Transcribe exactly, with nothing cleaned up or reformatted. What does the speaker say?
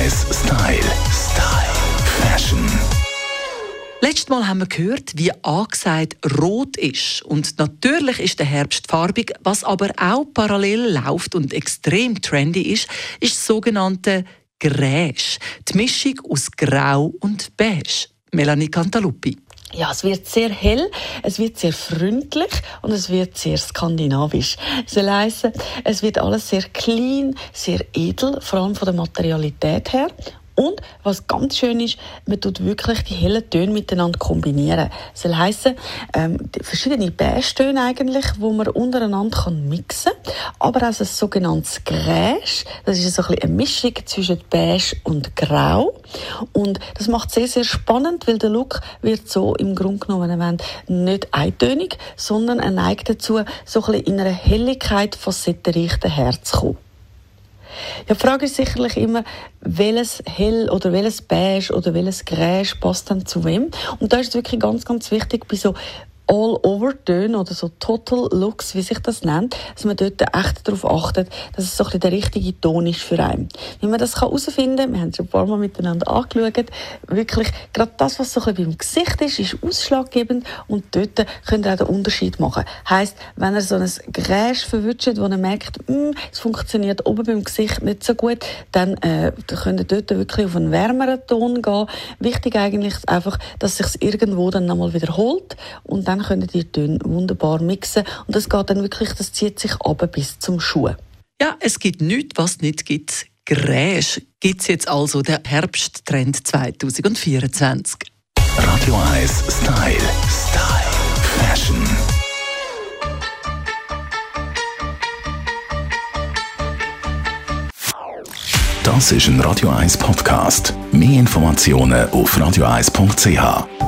eins Style. Style. Fashion. Letztes Mal haben wir gehört, wie angesagt rot ist. Und natürlich ist der Herbst farbig. Was aber auch parallel läuft und extrem trendy ist, ist das sogenannte Gräsch. Die Mischung aus Grau und Beige. Melanie Cantaluppi. Ja, es wird sehr hell, es wird sehr freundlich und es wird sehr skandinavisch. Das soll heissen, es wird alles sehr clean, sehr edel, vor allem von der Materialität her. Und was ganz schön ist, man tut wirklich die hellen Töne miteinander kombinieren. Das soll heissen, ähm, verschiedene Beige-Töne eigentlich, die man untereinander mixen kann. Aber auch ein sogenanntes Gräsch. Das ist so ein bisschen eine Mischung zwischen Beige und Grau. Und das macht es sehr, sehr spannend, weil der Look wird so im Grunde genommen nicht eintönig, sondern er neigt dazu, so ein bisschen in einer Helligkeit facettenreich daherzukommen. Ja, die Frage ist sicherlich immer, welches Hell oder welches Beige oder welches Gräsch passt dann zu wem. Und da ist es wirklich ganz, ganz wichtig, bei so All-Over-Tönen oder so Total-Looks, wie sich das nennt, dass man dort echt darauf achtet, dass es so ein bisschen der richtige Ton ist für einen. Wie man das herausfinden kann, wir haben es schon ein paar Mal miteinander angeschaut, wirklich, gerade das, was so ein bisschen beim Gesicht ist, ist ausschlaggebend und dort könnt ihr auch den Unterschied machen. Heisst, wenn ihr so ein Gräsch verwünscht, wo ihr merkt, es funktioniert oben beim Gesicht nicht so gut, dann äh, könnt ihr dort wirklich auf einen wärmeren Ton gehen. Wichtig eigentlich ist einfach, dass es sich irgendwo dann nochmal wiederholt und dann Dann können die Töne wunderbar mixen und das geht dann wirklich, das zieht sich runter bis zum Schuh. Ja, es gibt nichts, was es nicht gibt. Gräsch gibt es jetzt also, der Herbsttrend zwanzig vierundzwanzig. Radio eins Style. Style. Fashion. Das ist ein Radio eins Podcast. Mehr Informationen auf radio eins punkt c h.